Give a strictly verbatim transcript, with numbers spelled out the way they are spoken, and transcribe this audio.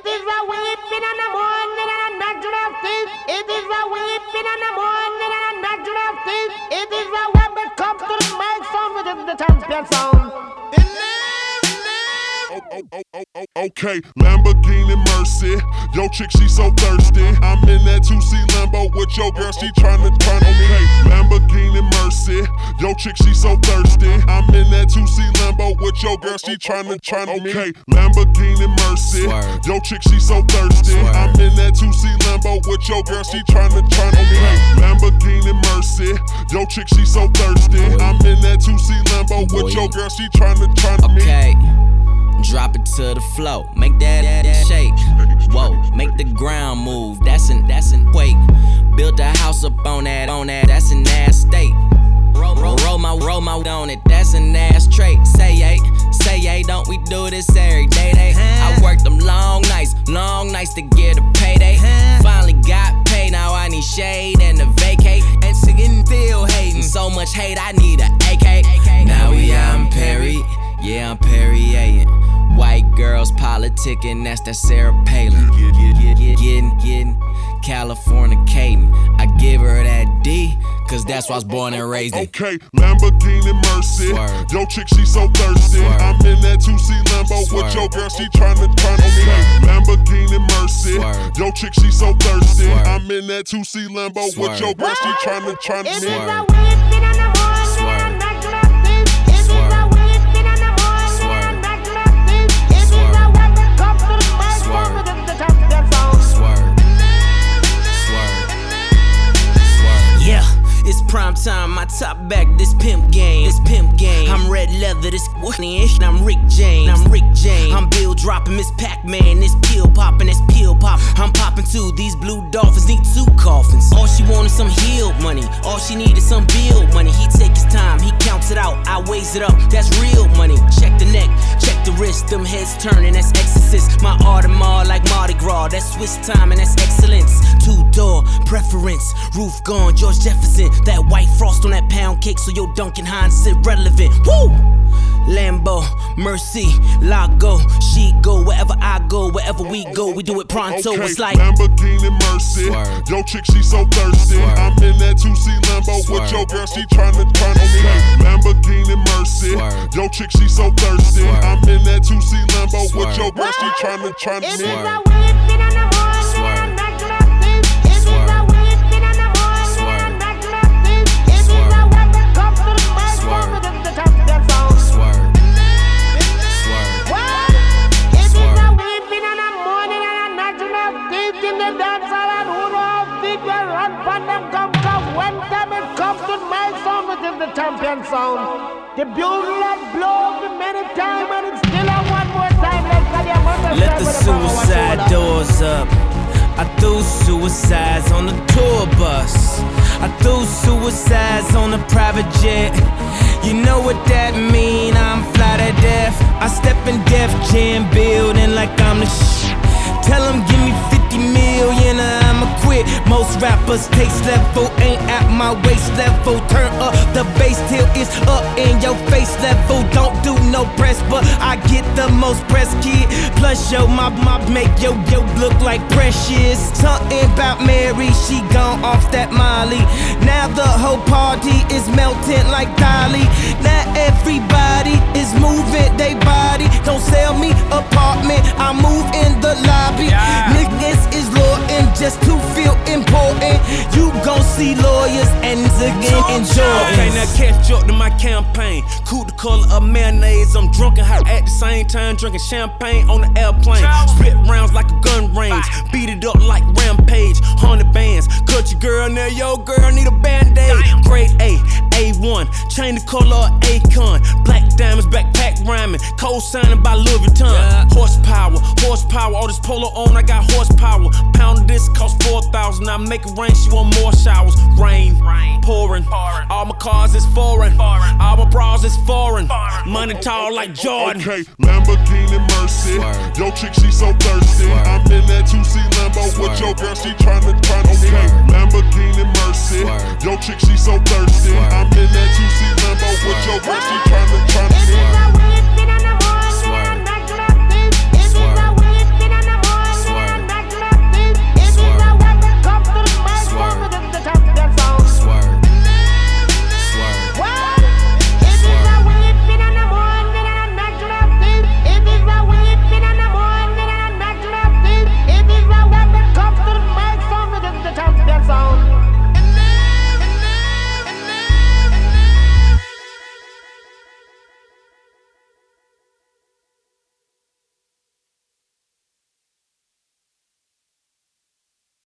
is a weeping and a mourning and a natural thing. It is a weeping and a mourning and a natural thing. It is a when we come to the mic sound within the champion sound. Okay, Lamborghini Mercy. Yo, chick, she so thirsty. I'm in that two C Lambo with your girl, she tryna turn on me. Hey, Lamborghini Mercy. Yo, chick, she so thirsty. I'm in that two C Lambo with your girl, she tryna turn on me. Okay, Lamborghini Mercy. Yo, chick, she so thirsty. I'm in that two C Lambo with your girl, she tryna turn on me. Hey, Lamborghini Mercy. Yo, chick, she so thirsty. I'm in that two C Lambo with your girl, she tryna turn on me. Okay. Drop it to the floor, make that, that, that shake. Whoa, make the ground move, that's an, that's an quake. Build a house up on that, on that, that's an ass state. Roll, roll, roll my, roll my on it, that's an ass trait. Say yay, say yay, don't we do this every day? They, I worked them long nights, long nights to get a payday. Finally got paid, now I need shade and a vacate. And sitting still hating, so much hate, I need a A K. Now we out in Perry, yeah, I'm Perrier. White girls politicking, that's that Sarah Palin. Getting, getting, Californicating. I give her that D, cause that's why I was born and raised in. Okay, Lamborghini Mercy. Swerve. Yo, chick, she so thirsty. Swerve. I'm in that two C Lambo Swerve. With your girl, she tryna turn on me. Hey, Lamborghini Mercy. Swerve. Yo, chick, she so thirsty. Swerve. I'm in that two C Lambo Swerve. With your girl, she tryna turn on me. Swerve. It's prime time, my top back, this pimp game, this pimp game. I'm red leather, this ish, I'm Rick James, I'm Rick James. I'm Bill dropping, Miss Pac-Man, this pill popping, this pill pop. I'm popping too, these blue dolphins need two coffins. All she wanted some healed money, all she needed some bill money. He take his time, he counts it out, I weighs it up, that's real money. Check the neck, check the wrist, them heads turning, that's exorcist. My Audemars like Mardi Gras, that's Swiss time and that's excellence. Two door preference, roof gone, George Jefferson. That white frost on that pound cake, so your Duncan Hines irrelevant. Woo! Lambo, Mercy, Lago, she go wherever I go, wherever we go, we do it pronto. Okay, it's like Lamborghini Mercy. Swerve. Yo, chick, she so thirsty. Swerve. I'm in that two C Lambo Swerve. With your girl, she tryna turn on me. Hey, Lamborghini Mercy. Swerve. Yo, chick, she so thirsty. Swerve. I'm in that two C Lambo Swerve. With your girl, she tryna turn on me. The champion sound, the bugle that blows the many times, and it's still on one more time. Let's let the suicide doors up. I threw suicides on the tour bus. I threw suicides on a private jet. You know what that mean? I'm fly to death. I step in Def Jam building like I'm the sh. Tell them give me fifty million or I'ma quit. Most rappers taste level ain't at my waist level. Turn up the bass till it's up in your face level. Don't do no press, but I get the most press, kid. Plus yo, my mob make yo yo look like precious. Something about Mary, she gone off that Molly. Now the whole party is melting like Dolly. Now everybody is moving they body. Don't sell me apartment, I move in the lobby. Yeah. Niggas is loyal just to feel important. You gon' see lawyers and again enjoy. Okay, now catch up to my campaign. Cool the color of mayonnaise. I'm drunk and hot at the same time, drinking champagne on the airplane. Split rounds like a gun range. Beat it up like Rampage. Hundred bands. Cut your girl now, yo girl need a band-aid. Grade A, A one. Chain the color of Akon. Black diamonds, backpack rhyming. Co-signing by Louis Vuitton. Yeah. Horsepower, horsepower. All this polo on, I got horsepower. Pound of this cost four thousand. I make it rain, she want more showers. Rain, rain. Pouring. pouring. All my cars is foreign. foreign. All my bras is foreign. foreign. Money tall like Jordan. Okay, Lamborghini Mercy. Swerve. Yo, chick, she so thirsty. Swerve. I'm in that two C Lambo Swerve. With your girl, she tryna turn on me. Okay, Lamborghini Mercy. Swerve. Yo, chick, she so thirsty. Swerve. I'm in that two C Lambo Swerve. With your girl, she